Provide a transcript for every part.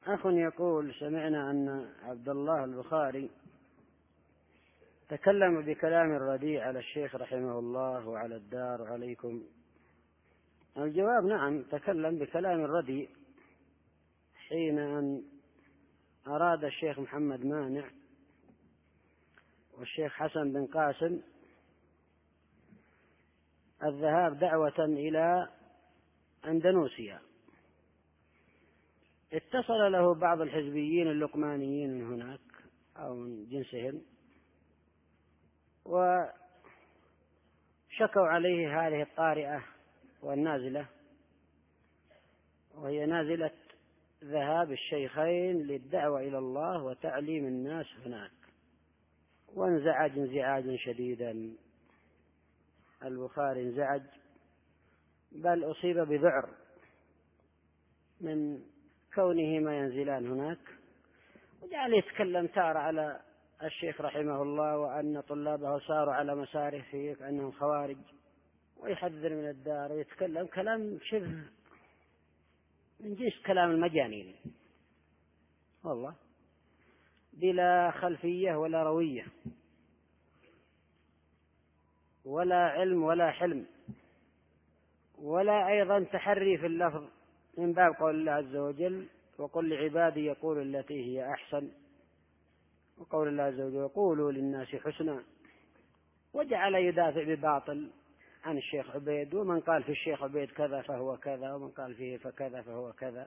أخ يقول: سمعنا أن عبد الله البخاري تكلم بكلام رديء على الشيخ رحمه الله وعلى الدار وعليكم. الجواب: نعم، تكلم بكلام رديء حين أن أراد الشيخ محمد مانع والشيخ حسن بن قاسم الذهاب دعوة إلى أندونيسيا. اتصل له بعض الحزبيين اللقمانيين من هناك أو من جنسهم وشكوا عليه هذه الطارئة والنازلة، وهي نازلة ذهاب الشيخين للدعوة إلى الله وتعليم الناس هناك، وانزعج انزعاجا شديدا. البخاري انزعج، بل أصيب بذعر من كونهما ينزلان هناك، وجعل يتكلم تارة على الشيخ رحمه الله وأن طلابه صاروا على مساره فيه كأنهم خوارج، ويحذر من الدار، ويتكلم كلام شبه من جنس كلام المجانين والله، بلا خلفية ولا روية ولا علم ولا حلم ولا أيضا تحري في اللفظ من باب قول الله عز وجل: وقل لعبادي يقول التي هي أحسن، وقول الله عز وجل: قولوا للناس حسنا. وجعل يدافع بباطل عن الشيخ عبيد، ومن قال في الشيخ عبيد كذا فهو كذا، ومن قال فيه فكذا فهو كذا،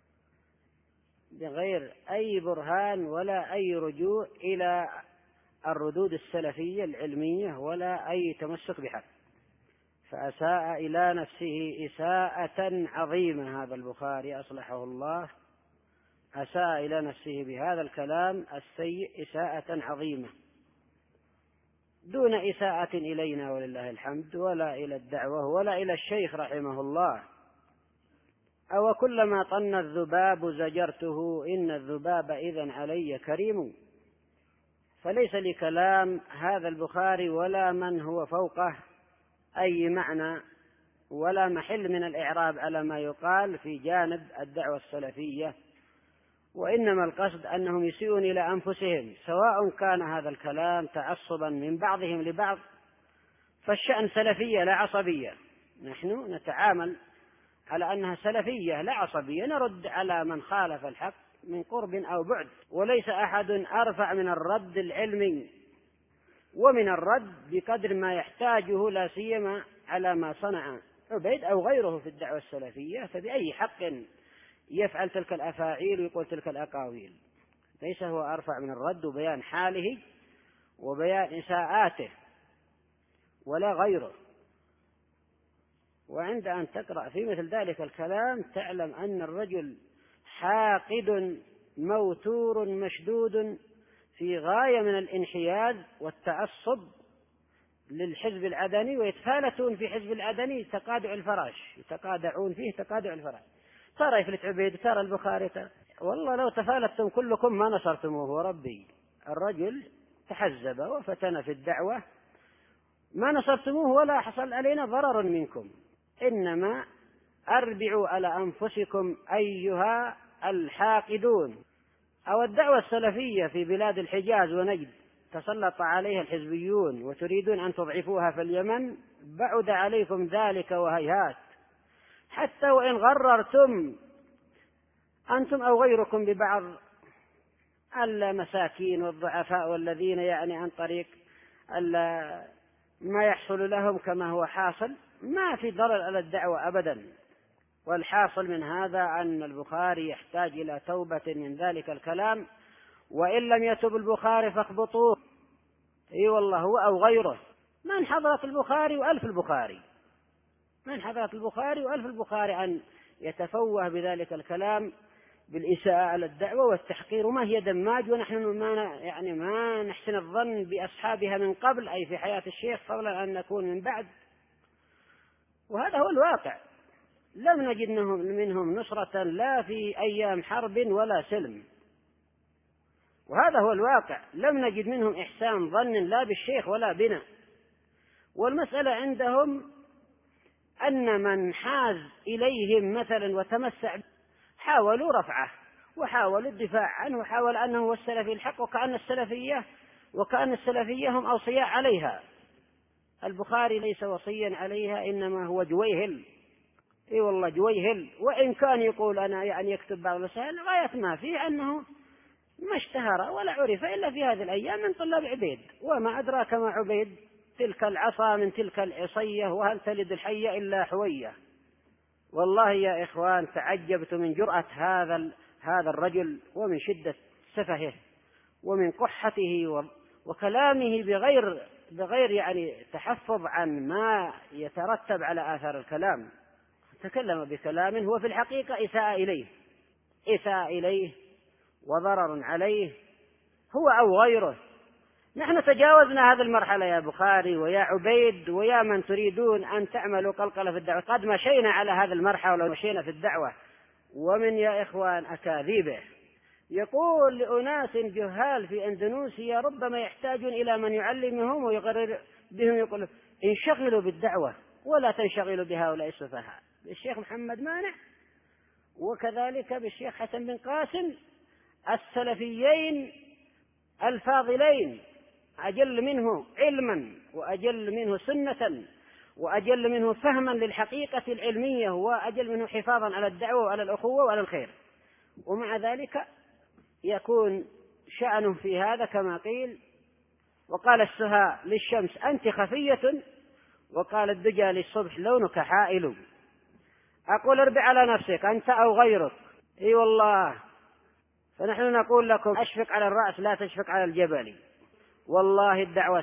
بغير أي برهان ولا أي رجوع إلى الردود السلفية العلمية ولا أي تمسك بحق. فأساء إلى نفسه إساءة عظيمة. هذا البخاري أصلحه الله أساء إلى نفسه بهذا الكلام السيء إساءة عظيمة، دون إساءة إلينا ولله الحمد، ولا إلى الدعوة ولا إلى الشيخ رحمه الله. أو كلما طن الذباب زجرته، إن الذباب إذن علي كريم. فليس لكلام هذا البخاري ولا من هو فوقه أي معنى ولا محل من الإعراب على ما يقال في جانب الدعوة السلفية، وإنما القصد أنهم يسيئون إلى أنفسهم، سواء كان هذا الكلام تعصبا من بعضهم لبعض، فالشأن سلفية لا عصبية. نحن نتعامل على أنها سلفية لا عصبية، نرد على من خالف الحق من قرب أو بعد، وليس أحد أرفع من الرد العلمي ومن الرد بقدر ما يحتاجه، لا سيما على ما صنع عبيد أو غيره في الدعوة السلفية. فبأي حق يفعل تلك الأفاعيل ويقول تلك الأقاويل؟ ليس هو أرفع من الرد وبيان حاله وبيان إساءاته ولا غيره. وعند أن تقرأ في مثل ذلك الكلام تعلم أن الرجل حاقد موتور مشدود في غاية من الانحياز والتعصب للحزب العدني، ويتفالتون في حزب العدني تقادع الفراش، يتقادعون فيه تقادع الفراش. ترى يفلت عبيد، ترى البخاري، والله لو تفالتم كلكم ما نصرتموه وربي. الرجل تحزب وفتن في الدعوة، ما نصرتموه ولا حصل علينا ضرر منكم، إنما أربعوا على أنفسكم أيها الحاقدون. أو الدعوة السلفية في بلاد الحجاز ونجد تسلط عليها الحزبيون وتريدون أن تضعفوها في اليمن، بعد عليكم ذلك وهيهات. حتى وإن غررتم أنتم أو غيركم ببعض المساكين والضعفاء والذين عن طريق ما يحصل لهم كما هو حاصل، ما في ضرر على الدعوة أبدا. والحاصل من هذا أن البخاري يحتاج إلى توبة من ذلك الكلام، وإن لم يتب البخاري فاخبطوه. اي والله هو أو غيره من حضرة البخاري وألف البخاري، من حضرة البخاري وألف البخاري، أن يتفوه بذلك الكلام بالإساءة على الدعوة والتحقير. وما هي دماج، ونحن ما نحسن الظن بأصحابها من قبل، أي في حياة الشيخ، فضلا أن نكون من بعد. وهذا هو الواقع. لم نجد منهم نصرة لا في أيام حرب ولا سلم، وهذا هو الواقع. لم نجد منهم إحسان ظن لا بالشيخ ولا بنا. والمسألة عندهم أن من حاز إليهم مثلا وتمسع حاولوا رفعه وحاولوا الدفاع عنه، وحاول أنه هو السلفي الحق، وكأن السلفية هم أوصياء عليها. البخاري ليس وصيا عليها، إنما هو جويهل. اي والله جويهل، وإن كان يقول أنا يعني يكتب بعض الرسائل، غاية ما فيه أنه ما اشتهر ولا عرف إلا في هذه الأيام من طلاب عبيد. وما أدراك ما عبيد، تلك العصا من تلك العصية، وهل تلد الحية إلا حوية. والله يا إخوان تعجبت من جرأة هذا الرجل، ومن شدة سفهه، ومن قحته، وكلامه بغير يعني تحفظ عن ما يترتب على آثار الكلام. تكلم بكلام هو في الحقيقة إساءة إليه وضرر عليه هو أو غيره. نحن تجاوزنا هذه المرحلة يا بخاري ويا عبيد ويا من تريدون أن تعملوا قلقلة في الدعوة، قد مشينا على هذه المرحلة ولو مشينا في الدعوة. ومن يا إخوان أكاذيبه يقول لأناس جهال في أندونيسيا ربما يحتاجون إلى من يعلمهم ويقرر بهم، يقول انشغلوا بالدعوة ولا تنشغلوا بهؤلاء السفهاء. بالشيخ محمد مانع، وكذلك بالشيخ حسن بن قاسم، السلفيين الفاضلين، أجل منه علما وأجل منه سنة وأجل منه فهما للحقيقة العلمية، وأجل منه حفاظا على الدعوة وعلى الأخوة وعلى الخير. ومع ذلك يكون شأنه في هذا كما قيل: وقال السهاء للشمس أنت خفية، وقال الدجى للصبح لونك حائل. أقول اربع على نفسك أنت أو غيرك. اي والله. فنحن نقول لكم أشفق على الرأس لا تشفق على الجبل. والله الدعوة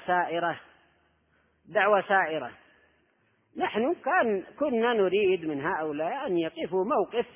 سائرة. نحن كنا نريد من هؤلاء أن يقفوا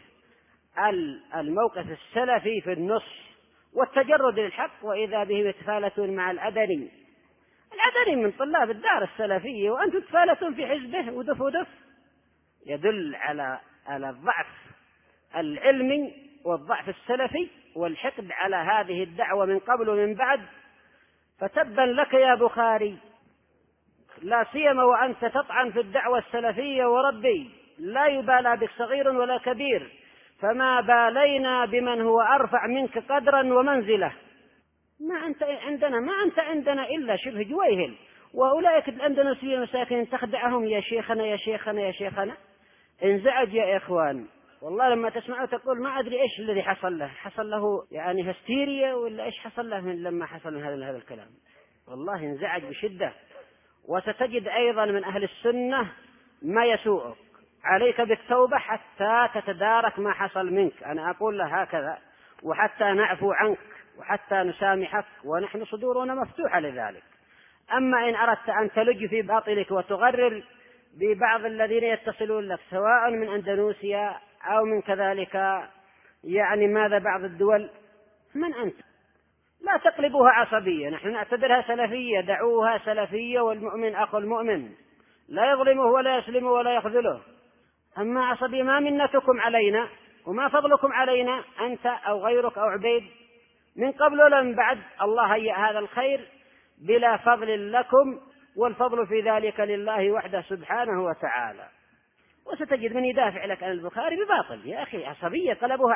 الموقف السلفي في النص والتجرد للحق، وإذا بهم يتفالتون مع العدني من طلاب الدار السلفية، وأنتم تتفالتون في حزبه ودف. يدل على الضعف العلمي والضعف السلفي والحقد على هذه الدعوة من قبل ومن بعد. فتبا لك يا بخاري، لا سيما وأنت تطعن في الدعوة السلفية، وربي لا يبالى بك صغير ولا كبير، فما بالينا بمن هو أرفع منك قدرا ومنزلة. ما أنت عندنا إلا شبه جويهل، وأولئك الأندونيسيين المساكين تخدعهم يا شيخنا. انزعج يا إخوان. والله لما تسمعه تقول ما أدري إيش الذي حصل له يعني هستيريا، ولا إيش حصل له لما حصل من هذا الكلام. والله انزعج بشدة. وستجد أيضا من أهل السنة ما يسوءك. عليك بالتوبة حتى تتدارك ما حصل منك، أنا أقول له هكذا، وحتى نعفو عنك وحتى نسامحك، ونحن صدورنا مفتوحة لذلك. أما إن أردت أن تلج في باطلك وتغرر ببعض الذين يتصلون لك سواء من أندونيسيا أو من كذلك يعني بعض الدول، من أنت؟ لا تقلبوها عصبية، نحن نعتبرها سلفية. دعوها سلفية، والمؤمن أخو المؤمن لا يظلمه ولا يسلمه ولا يخذله. أما عصبية، ما منتكم علينا وما فضلكم علينا أنت أو غيرك أو عبيد من قبل ولا من بعد. الله هيأ هذا الخير بلا فضل لكم، والفضل في ذلك لله وحده سبحانه وتعالى. وستجد من يدافع لك عن البخاري بباطل. يا أخي عصبية،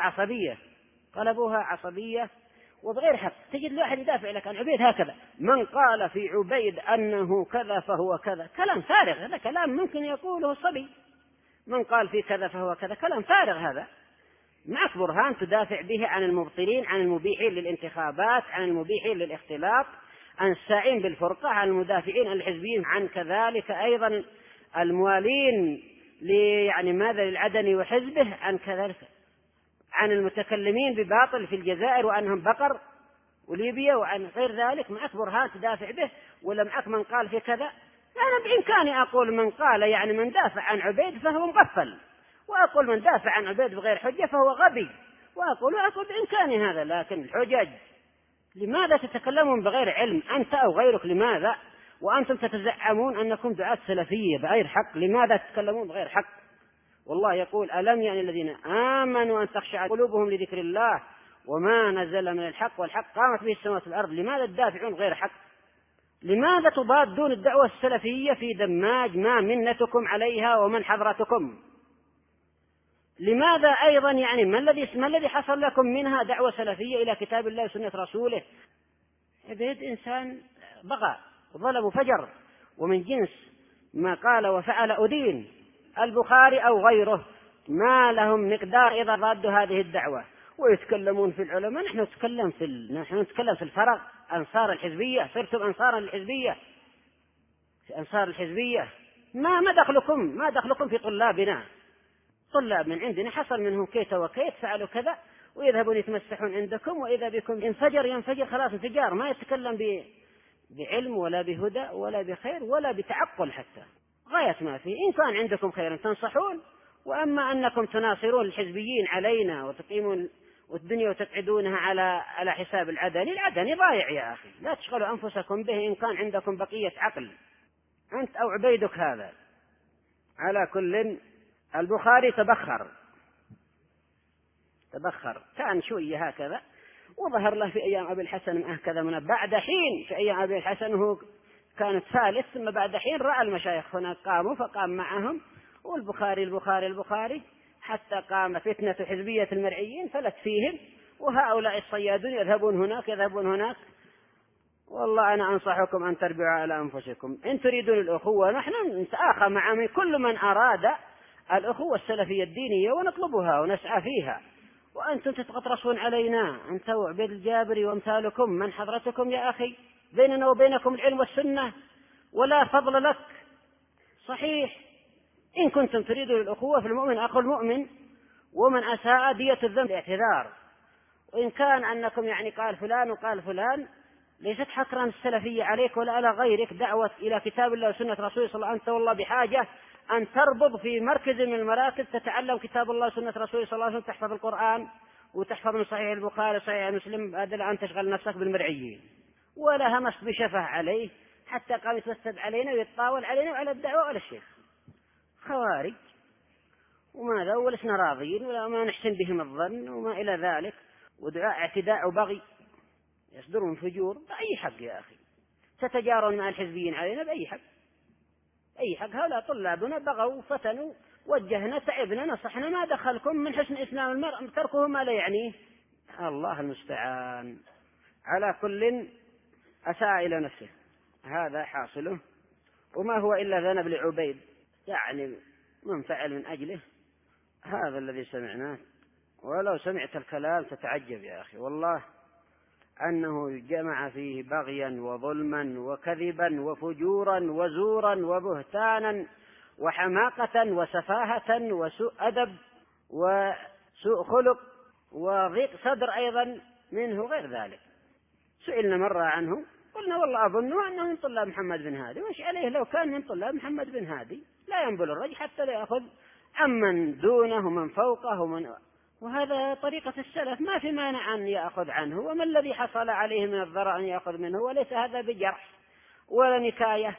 قلبوها عصبية وبغير حق. تجد واحد يدافع لك عن عبيد هكذا: من قال في عبيد أنه كذا فهو كذا. كلام فارغ، هذا كلام ممكن يقوله صبي. من قال في كذا فهو كذا، كلام فارغ هذا. معك برهان تدافع به عن المبطلين، عن المبيحين للانتخابات، عن المبيحين للاختلاط، عن الساعين بالفرقة، عن المدافعين عن الحزبيين، عن كذلك أيضا الموالين للعدني وحزبه، عن كذلك عن المتكلمين بباطل في الجزائر وأنهم بقر وليبيا، وعن غير ذلك. معك برهان تدافع به، ولا معك من قال في كذا؟ أنا بإمكاني أقول من قال من دافع عن عبيد فهو مغفل، وأقول من دافع عن عبيد بغير حجة فهو غبي، وأقول بإمكاني هذا. لكن الحجج، لماذا تتكلمون بغير علم أنت أو غيرك؟ لماذا وأنتم تتزعمون أنكم دعاة سلفية بغير حق؟ لماذا تتكلمون بغير حق؟ والله يقول: ألم يعني الذين آمنوا أن تخشع قلوبهم لذكر الله وما نزل من الحق والحق قامت به السماوات والأرض. لماذا تدافعون غير حق؟ لماذا تضادون الدعوة السلفية في دماج ما منتكم عليها ومن حضرتكم؟ لماذا أيضا يعني ما الذي حصل لكم منها دعوة سلفية إلى كتاب الله وسنة رسوله؟ يبيد إنسان بغى وظلم وفجر، ومن جنس ما قال وفعل أدين. البخاري أو غيره ما لهم مقدار إذا ردوا هذه الدعوة ويتكلمون في العلماء. نحن نتكلم في الفرق. أنصار الحزبية، صرتم أنصارا للحزبية، أنصار الحزبية. ما دخلكم في طلابنا. طلاب من عندنا حصل منهم كيت وكيت، فعلوا كذا، ويذهبون يتمسحون عندكم، وإذا بكم ينفجر خلاص انفجار، ما يتكلم بعلم ولا بهدى ولا بخير ولا بتعقل حتى. غاية ما فيه. إن كان عندكم خير تنصحون، وأما أنكم تناصرون الحزبيين علينا وتقيمون والدنيا وتقعدونها على حساب العدني ضايع يا أخي. لا تشغلوا أنفسكم به إن كان عندكم بقية عقل، أنت أو عبيدك هذا. على كل، البخاري تبخر كان شوية هكذا، وظهر له في أيام أبي الحسن هكذا من بعد حين. في أيام أبي الحسن هو كانت ثالث، ثم بعد حين رأى المشايخ هناك قاموا فقام معهم، والبخاري حتى قام فتنة حزبية المرعيين فلت فيهم، وهؤلاء الصيادون يذهبون هناك. والله أنا أنصحكم أن تربعوا على أنفسكم إن تريدون الأخوة. نحن نتآخى مع كل من أراد الأخوة السلفية الدينية ونطلبها ونسعى فيها، وأنتم تتغطرسون علينا، أنت وعبيد الجابري وأمثالكم من حضرتكم يا أخي. بيننا وبينكم العلم والسنة ولا فضل لك. صحيح إن كنتم تريدون الأخوة فالمؤمن أخو المؤمن، ومن أساء دية الذنب اعتذار. وإن كان أنكم يعني قال فلان وقال فلان، ليست حكرا السلفية عليك ولا على غيرك. دعوة إلى كتاب الله وسنة رسوله صلى الله عليه وسلم. أنت والله بحاجة أن تربط في مركز من المراكز تتعلم كتاب الله وسنة رسوله صلى الله عليه وسلم، تحفظ القرآن وتحفظ من صحيح البخاري صحيح مسلم، هذا الآن تشغل نفسك بالمرعيين. ولا همست بشفه عليه حتى قام يتوسد علينا ويتطاول علينا وعلى الدعوة ولا الشيخ. خوارج وماذا، ولسنا راضين ولا ما نحسن بهم الظن وما إلى ذلك، ودعاء اعتداء وبغي يصدر من فجور بأي حق يا أخي. تتجارون مع الحزبيين علينا بأي حق؟ أي حق؟ هؤلاء طلابنا بغوا فتنوا، وجهنا تعبنا نصحنا، ما دخلكم من حسن إسلام المرء تركه ما لا يعنيه. الله المستعان. على كل، أساء إلى نفسه، هذا حاصله، وما هو إلا ذنب لعبيد يعني منفعل من أجله. هذا الذي سمعناه، ولو سمعت الكلام تتعجب يا أخي والله، أنه جمع فيه بغيا وظلما وكذبا وفجورا وزورا وبهتانا وحماقة وسفاهة وسوء أدب وسوء خلق وضيق صدر أيضا منه غير ذلك. سئلنا مرة عنه قلنا والله أظنه أنه من طلاب محمد بن هادي، وش عليه لو كان من طلاب محمد بن هادي؟ لا ينبل الرجل حتى لا يأخذ عمن دونه ومن فوقه وهذا طريقة السلف، ما في مانع أن يأخذ عنه، وما الذي حصل عليه من الضرر أن يأخذ منه، وليس هذا بجرح ولا نكاية.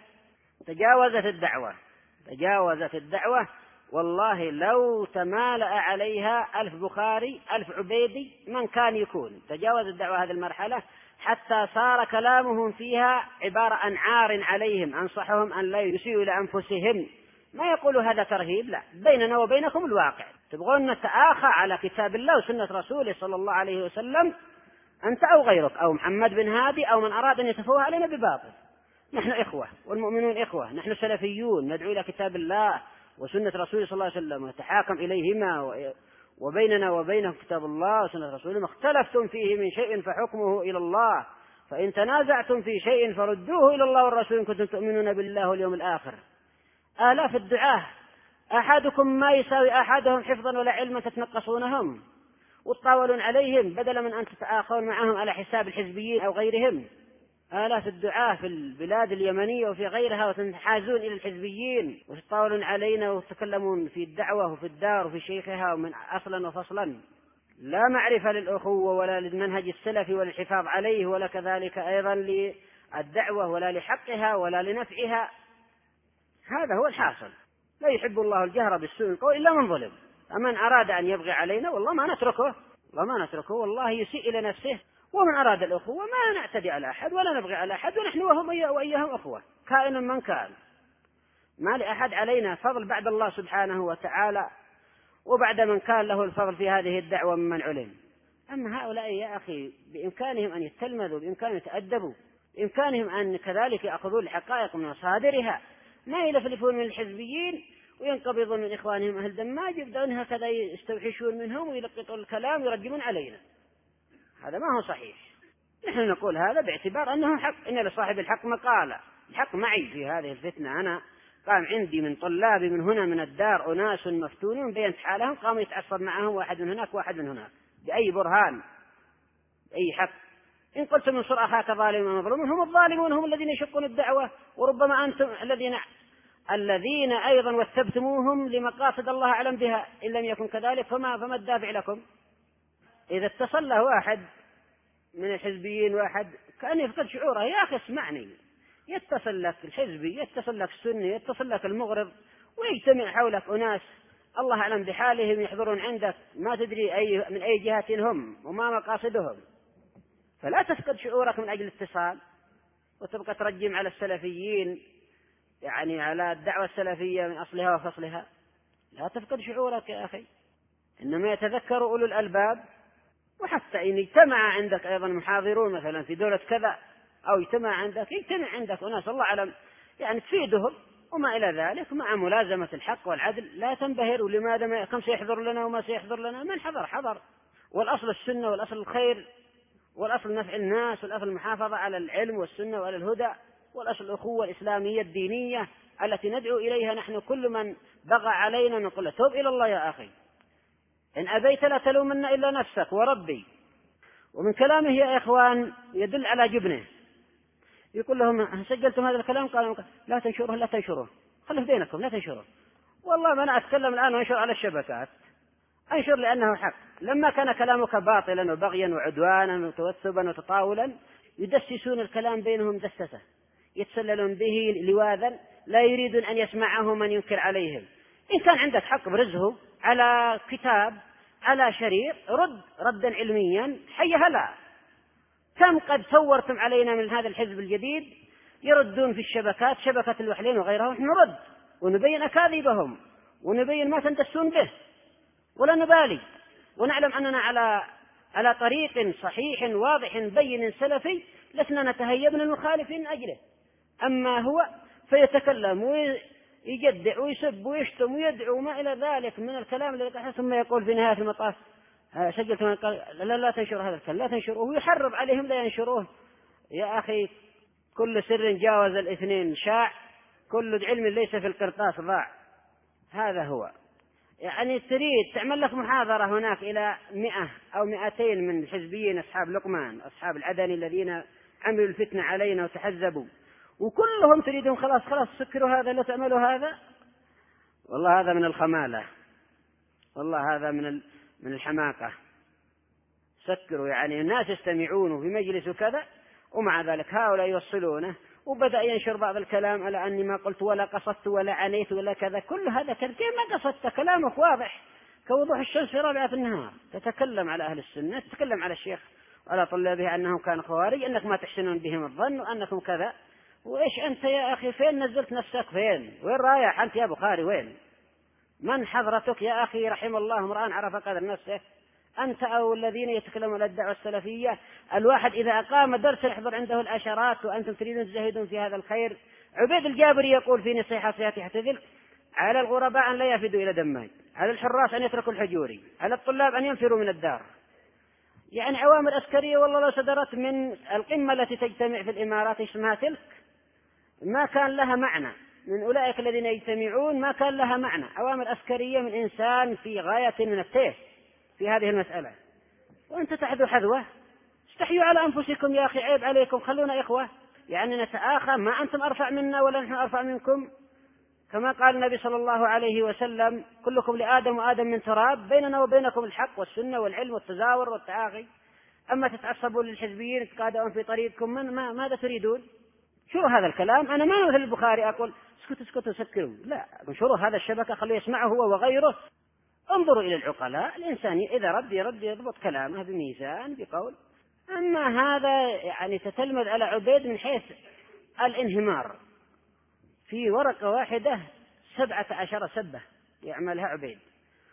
تجاوزت الدعوة والله لو تمالأ عليها 1000 بخاري 1000 عبيدي من كان يكون. تجاوز الدعوة هذه المرحلة حتى صار كلامهم فيها عبارة عن عار عليهم، أنصحهم أن لا يسيئوا إلى أنفسهم. ما يقولوا هذا ترهيب، لا، بيننا وبينكم الواقع. تبغون نتآخى على كتاب الله وسنة رسوله صلى الله عليه وسلم، أنت أو غيرك أو محمد بن هادي أو من أراد أن يتفوه علينا بباطل. نحن إخوة والمؤمنون إخوة، نحن سلفيون ندعو إلى كتاب الله وسنة رسوله صلى الله عليه وسلم ونتحاكم إليهما، وبيننا وبينهم كتاب الله وسنة رسوله. ما اختلفتم فيه من شيء فحكمه إلى الله، فإن تنازعتم في شيء فردوه إلى الله والرسول إن كنتم تؤمنون بالله واليوم الآخر. آلاف الدعاة أحدكم ما يساوي أحدهم حفظا ولا علما تتنقصونهم وتطاولون عليهم بدلا من أن تتآخون معهم على حساب الحزبيين أو غيرهم. آلاف الدعاة في البلاد اليمنية وفي غيرها وتنحازون إلى الحزبيين وتطاولون علينا وتتكلمون في الدعوة وفي الدار وفي شيخها ومن أصلا وفصلا. لا معرفة للأخوة ولا للمنهج السلفي ولا الحفاظ عليه، ولا كذلك أيضا للدعوة ولا لحقها ولا لنفعها. هذا هو الحاصل. لا يحب الله الجهر بالسوء القول إلا من ظلم. فمن أراد أن يبغي علينا والله ما نتركه، والله يسيء إلى نفسه. ومن أراد الأخوة ما نعتدي على أحد ولا نبغي على أحد، ونحن وهم وإياهم أخوة كائنا من كان. ما لأحد علينا فضل بعد الله سبحانه وتعالى وبعد من كان له الفضل في هذه الدعوة ممن علم. أما هؤلاء يا أخي بإمكانهم أن يتلمذوا، بإمكانهم يتأدبوا، بإمكانهم أن كذلك يأخذون الحقائق من مصادرها، ما يلفلفون من الحزبيين وينقبضون من إخوانهم أهل دماج، يبدأون هكذا يستوحشون منهم ويلقطون الكلام ويرجمون علينا. هذا ما هو صحيح. نحن نقول هذا باعتبار أنه حق، إن لصاحب الحق مقالة، الحق معي في هذه الفتنة. أنا قام عندي من طلابي من هنا من الدار أناس مفتونون بينت حالهم، قاموا يتعصب معهم واحد من هناك واحد من هناك بأي برهان بأي حق. إن قلت انصر أخاك ظالما مظلوما، هم الظالمون، هم الذين يشقون الدعوة، وربما أنتم الذين أيضا وثبتموهم لمقاصد الله أعلم بها. إن لم يكن كذلك فما الدافع لكم؟ إذا اتصل له واحد من الحزبيين واحد كان يفقد شعوره، يا أخي اسمعني، يتصل لك الحزبي، يتصل لك السني، يتصل لك المغرب، ويجتمع حولك أناس الله أعلم بحالهم يحضرون عندك، ما تدري من أي جهة هم وما مقاصدهم. فلا تفقد شعورك من أجل اتصال وتبقى ترجم على السلفيين، يعني على الدعوة السلفية من أصلها وفصلها. لا تفقد شعورك يا أخي، إنما يتذكر أولو الألباب. وحتى إن اجتمع عندك أيضا محاضرون مثلا في دولة كذا، أو يجتمع عندك أناس الله أعلم يعني تفيدهم وما إلى ذلك، مع ملازمة الحق والعدل لا تنبهر. ولماذا كم سيحضر لنا وما سيحضر لنا؟ من حضر. والأصل السنة والأصل الخير والأصل نفع الناس والأصل المحافظة على العلم والسنة وعلى الهدى والأصل الأخوة الإسلامية الدينية التي ندعو إليها نحن. كل من بغى علينا نقول له توب إلى الله يا أخي، إن أبيت لا تلومن إلا نفسك وربي. ومن كلامه يا إخوان يدل على جبنه. يقول لهم سجلتم هذا الكلام؟ قالوا لا تنشروه خليه بينكم لا تنشروه. والله ما أنا أتكلم الآن وأنشر على الشبكات، أنشر لأنه حق. لما كان كلامك باطلا وبغيا وعدوانا وتوثبا وتطاولا يدسسون الكلام بينهم دسسة، يتسللون به لواذا لا يريدون أن يسمعه من ينكر عليهم. إن كان عندك حق برزه على كتاب على شريط ردا علميا، حي هلا. كم قد صورتم علينا من هذا الحزب الجديد يردون في الشبكات، شبكة الوحلين وغيرها، ونحن نرد ونبين أكاذيبهم ونبين ما تندسون به ولا نبالي، ونعلم أننا على طريق صحيح واضح بين سلفي، لسنا نتهيب من المخالفين أجله. أما هو فيتكلم ويجدع ويسب ويشتم ويدعو ما إلى ذلك من الكلام الذي قال، ثم يقول في نهاية المطاف سجلت لا تنشر هذا الكلام، لا تنشروه، ويحرض عليهم لا ينشروه. يا أخي كل سر جاوز الاثنين شاع، كل علم ليس في القرطاس ضاع. هذا هو. يعني تريد تعمل لك محاضرة هناك إلى 100 أو 200 من الحزبيين أصحاب لقمان أصحاب العدني الذين عملوا الفتنة علينا وتحزبوا، وكلهم تريدون خلاص سكروا هذا لا تعملوا هذا. والله هذا من الخمالة، والله هذا من الحماقة. سكروا يعني الناس يستمعونه في مجلس كذا، ومع ذلك هؤلاء يوصلونه. وبدأ ينشر بعض الكلام على أني ما قلت ولا قصدت ولا عنيت ولا كذا. كل هذا كيف ما قصدت؟ كلامك واضح كوضوح الشمس في رابعة النهار. تتكلم على أهل السنة، تتكلم على الشيخ وعلى طلابه أنهم كانوا خوارج، أنك ما تحسنون بهم الظن وأنكم كذا. وإيش أنت يا أخي؟ فين نزلت نفسك؟ وين رايح أنت يا بخاري؟ وين من حضرتك يا أخي؟ رحم الله امرأ عرف قدر نفسه. أنت أو الذين يتكلمون على الدعوة السلفية، الواحد إذا أقام درس يحضر عنده العشرات، وأنتم تريدون تجاهدون في هذا الخير. عبيد الجابري يقول في نصيحة يحتذل على الغرباء أن لا يفدوا إلى دماج، على الحراس أن يتركوا الحجوري، على الطلاب أن ينفروا من الدار. يعني أوامر عسكرية والله لو صدرت من القمة التي تجتمع في الإمارات اسمها تلك ما كان لها معنى، من أولئك الذين يجتمعون ما كان لها معنى. أوامر عسكرية من إنسان في غاية من التيس في هذه المسألة، وأنت تحذو حذوة. استحيوا على أنفسكم يا أخي، عيب عليكم، خلونا إخوة يعني نتآخى، ما أنتم أرفع منا ولا نحن أرفع منكم. كما قال النبي صلى الله عليه وسلم كلكم لآدم وآدم من تراب، بيننا وبينكم الحق والسنة والعلم والتزاور والتعاقي. أما تتعصبون للحزبيين تقادون في طريقكم ماذا تريدون؟ شو هذا الكلام؟ أنا ما مثل البخاري أقول اسكتوا سكروا، لا، انشروا هذا الشبكة خليه يسمعه هو وغيره. انظروا إلى العقلاء، الإنسان إذا رد يضبط كلامه بميزان بقول. أما هذا يعني تتلمذ على عبيد من حيث الانهمار، في ورقة واحدة 17 سبة يعملها عبيد،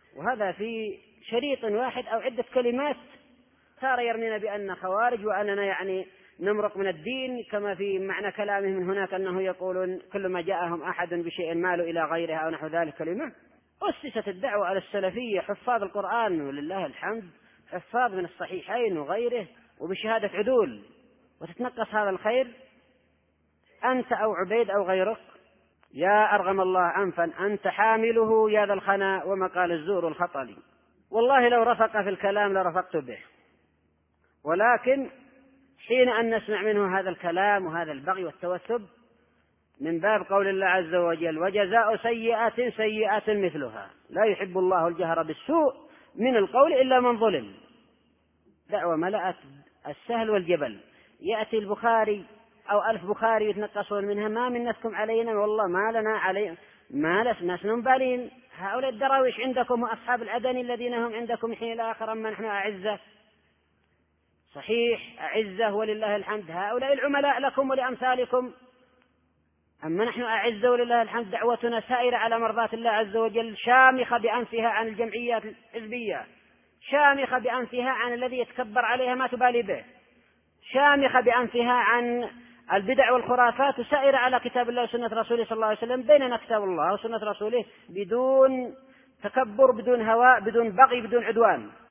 وهذا في شريط واحد أو عدة كلمات صار يرمينا بأن خوارج وأننا يعني نمرق من الدين، كما في معنى كلامه من هناك أنه يقولون كل ما جاءهم أحد بشيء مالوا إلى غيرها أو نحو ذلك كلمة. أسست الدعوة على السلفية، حفاظ القرآن ولله الحمد، حفاظ من الصحيحين وغيره وبشهادة عدول، وتتنقص هذا الخير أنت أو عبيد أو غيرك؟ يا أرغم الله أنفا أنت حامله يا ذا الخنا ومقال الزور الخطل. والله لو رفق في الكلام لرفقت به، ولكن حين أن نسمع منه هذا الكلام وهذا البغي والتوسب من باب قول الله عز وجل وجزاء سيئة سيئة مثلها لا يحب الله الجهر بالسوء من القول إلا من ظلم. دعوة ملأت السهل والجبل، يأتي البخاري أو 1000 بخاري يتنقصون منها، ما منتكم علينا والله ما لنا علينا ما لسنا بالين، هؤلاء الدراويش عندكم وأصحاب الأدن الذين هم عندكم حين الآخر، أما نحن أعزة صحيح أعزة ولله الحمد، هؤلاء العملاء لكم ولأمثالكم، أما نحن أعزة ولله الحمد، دعوتنا سائرة على مرضات الله عز وجل، شامخة بأنفها عن الجمعيات الحزبية، شامخة بأنفها عن الذي يتكبر عليها ما تبالي به، شامخة بأنفها عن البدع والخرافات، وسائرة على كتاب الله وسنة رسوله صلى الله عليه وسلم، بيننا كتاب الله وسنة رسوله بدون تكبر بدون هواء بدون بغي بدون عدوان.